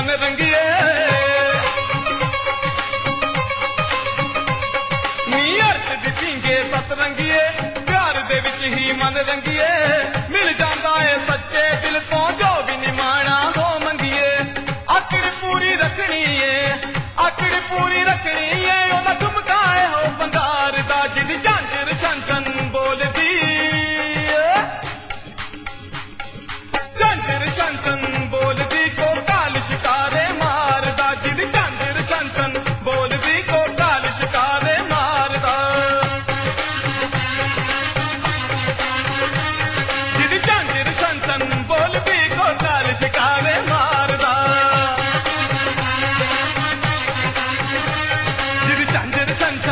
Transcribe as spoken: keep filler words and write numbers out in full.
मन रंगिए नी अर्श दी पींगे सतरंगिए प्यार दे विच ही मन रंगिए मिल जांदा है सच्चे दिल तो जो भी निमाना हो मंगिए आकड़ पूरी रखनी है आकड़ पूरी रखनी है ओदा ठुमकाए हो बंदार दा जिदी झांझर छन छन बोलदी झांझर छन छन बोलदी को काल शिकारे मारदा जिदी झांझर छन छन बोलदी को काल शिकारे मारदा जिदी झांझर छन छन बोलदी को काल शिकारे मारदा जिदी झांझर छन